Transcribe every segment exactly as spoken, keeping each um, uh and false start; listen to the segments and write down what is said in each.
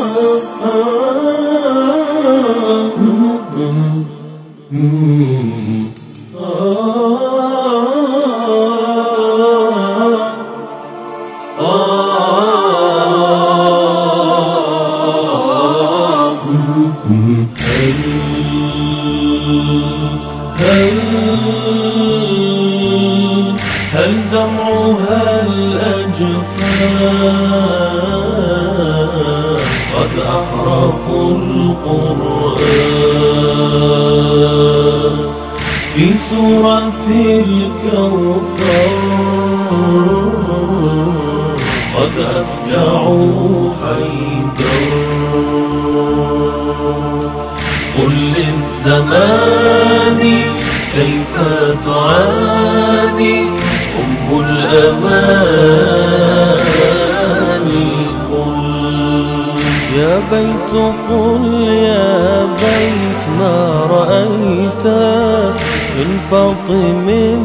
هل دمعها الأجفان قد أحرقوا القرآن في سورة الكوثر قد أفجعوا حيدر قل للزمان كيف تعاني أم الأماني قل يا بيت قل يا بيت ما رأيت من فاطم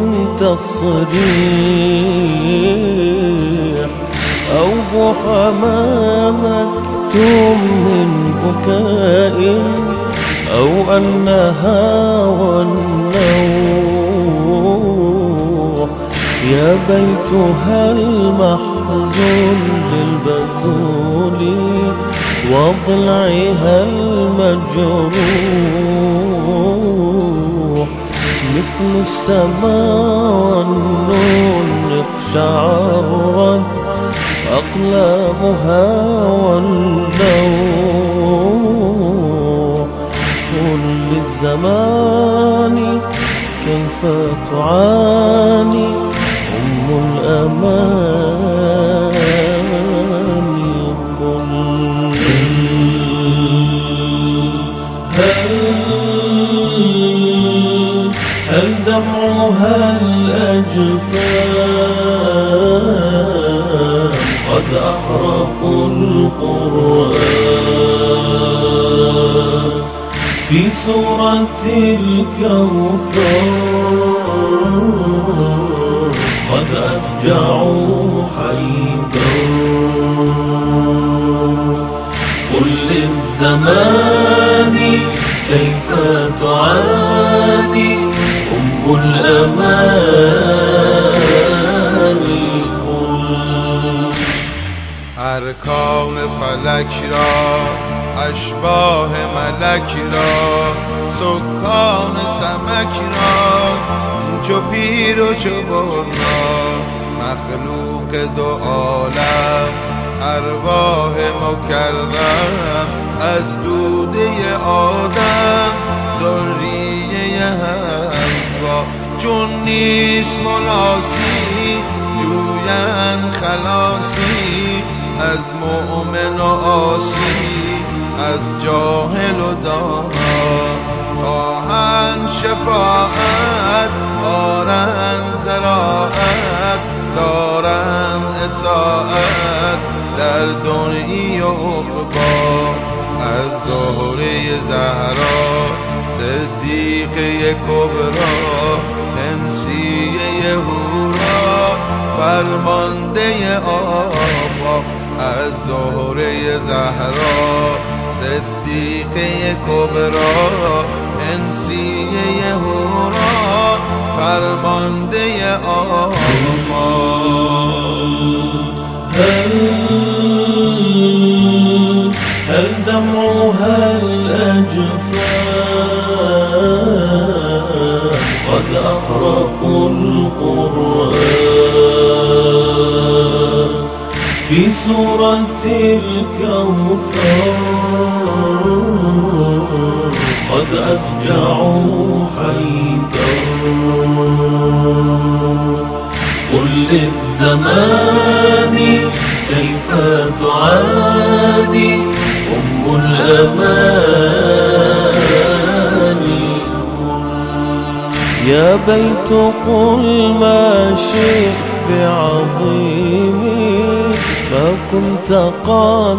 تصريح أو ضحى ما مكتوم من بكاء أو أنها والنوح يا بيت هل محزون للبتول وضلعها المجروح مثل السماء والنون اقشعرت أقلامها واللوح قل للزمان كيف تعاني أم الأماني قل هل هل دمعها الأجفان قد أحرقوا القرآن في سورة الكوثر قد أفجعوا حيدر قل للزمان كيف تعاني أم الأماني قل ارکان فلک را اشباح ملک را سکان سمک را چو پیر و چو برنا مخلوق دو عالم ارواح مکرم از دوده آدم ذریه حوا چون نیست ملاسی جویان خلاصی از مؤمن و عاصی از جاهل و دانا خواهند شفاعت دارند زراعت دارند اطاعت در دنیی و عقبی از زهره زهرا صدیقه کبرا انسیه هورا فرمانده آبا از زهره زهرا صدیقه کبرا انسیه هورا فرمانده آبا هل هل دمعها الأجفان قد أحرقوا القرآن في سورة الكوثر قد أفجعوا حيدر قل للزمان كيف تعاني أم الأماني يا بيت قل ما شئت بعظيمي ما كنت قد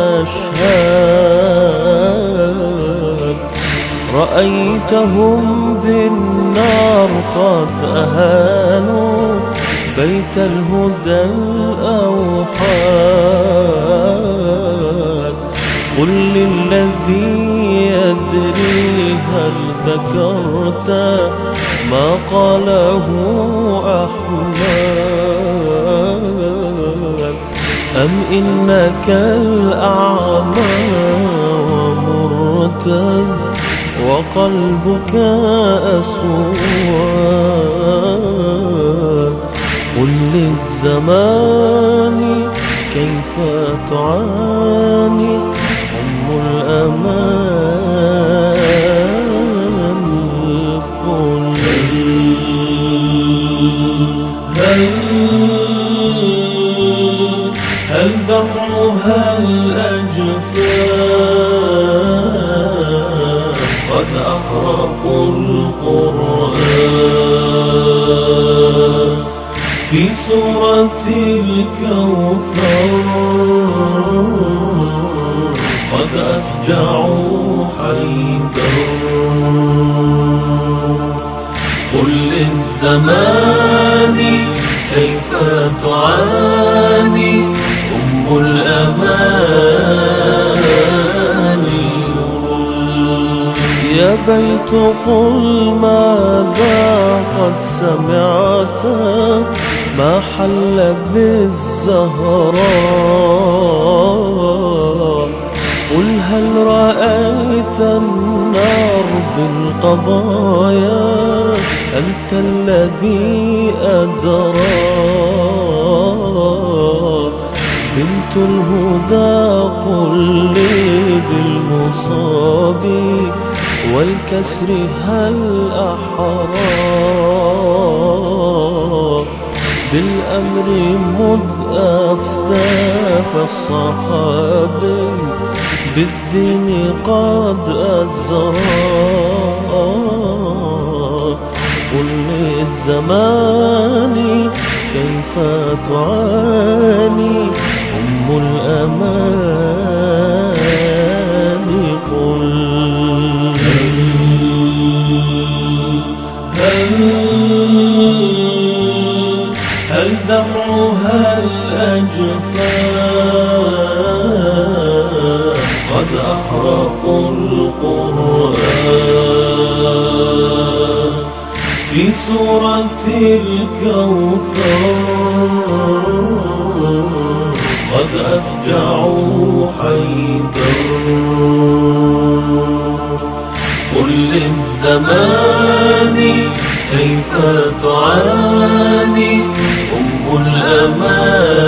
تشهد رأيتهم بالنار قد أهانوا بيت الهدى الأوحاد قل للذي يدري هل ذكرت ما قاله أحمد أم إنك الأعمى ومرتد وقلبك أسود قل للزمان كيف تعاني أم الأمان قل هل هل دمعها الأجفان قد أحرقوا القرآن في سورة الكوثر قد أفجعوا حيدر قل للزمان كيف تعاني أم الأمان يا بيت قل ماذا قد سمعت ما حل بالزهراء قل هل رأيت النار بالقضايا أنت الذي أدرى بنت الهدى قل لي بالمصاب والكسر هل أحرى بالأمر مذ أفتاك الصحابي بالدين قد أزرى قل للزمان كيف تعاني أم الأمان قل هل هل دمعها الأجفان قد أحرقوا القرآن في سورة الكوثر قد أفجعوا حيدر قل للزمان كيف تعاني أم الأمان